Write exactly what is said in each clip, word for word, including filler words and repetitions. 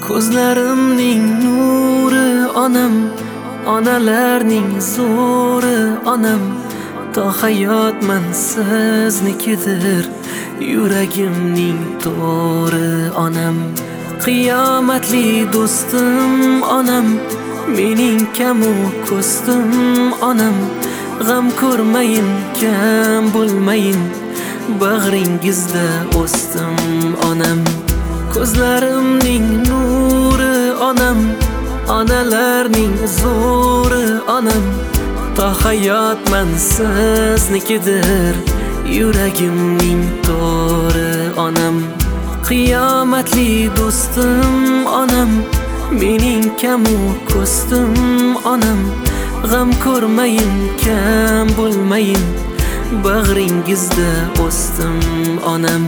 Ko'zlarimning nuri onam, onalarning zo'ri onam. To hayotman siznikidir, yuragimning to'ri onam. Qiyomatli do'stim onam, mening kamu ko'stim onam. G'am ko'rmayin, kam bo'lmayin, bag'ringizda o'stim onam. Ko'zlarimning nuri onam, onalarning zo'ri onam. To hayotman siznikidir, yuragimning to'ri onam. Qiyomatli do'stim onam, mening kamu ko'stim onam. G'am ko'rmayin, kam bo'lmayin, bag'ringizda o'stim onam.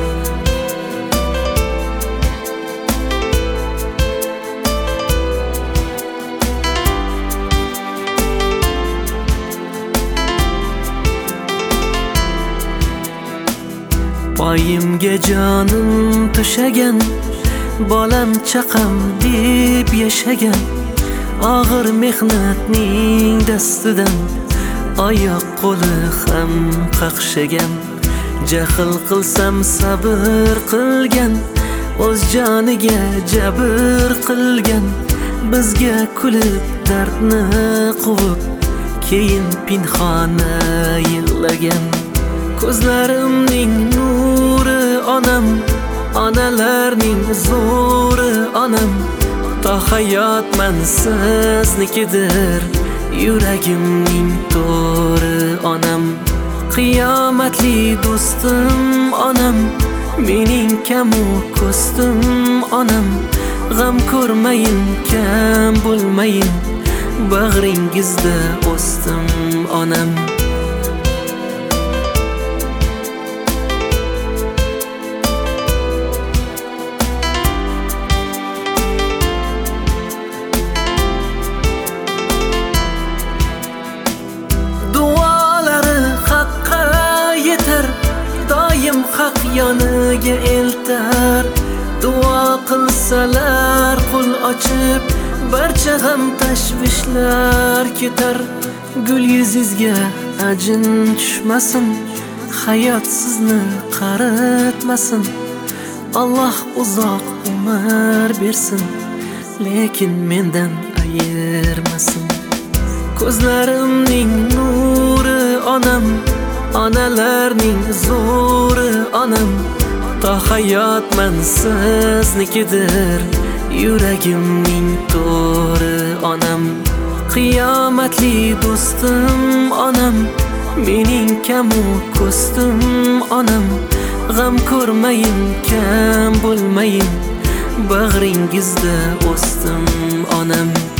Poyimga jonim to'shagan, bolam chaqam deb yashagan. Og'ir mehnatning dastidan oyoq qo'li ham qaqshagan. Jahl qilsam sabr qilgan, o'z joniga jabr qilgan. Bizga kulib dardni quvib, keyin pinhona yig'lagan. Ko'zlarimning nuri onam, onalarning zo'ri onam. To hayotman siznikidir, yuragimning to'ri onam. Qiyomatli do'stim onam, mening kamu ko'stim onam. G'am ko'rmayin, kam bo'lmayin, bag'ringizda o'stim onam. Doim haq yoniga eltar. Duo qilsalar qo'l ochib, barcha g'am tashvishlar ketar. Gul yuzingizga ajin tushmasin, hayot sizni qaritmasin. Alloh uzoq umr bersin, lekin mendan ayirmasin. Ko'zlarimning nuri onam, onalarning zo'ri onam. To hayotman siznikidir, yuragimning to'ri onam. Qiyomatli do'stim onam, mening kamu ko'stim onam. G'am ko'rmayin, kam bo'lmayin, bag'ringizda o'stim onam.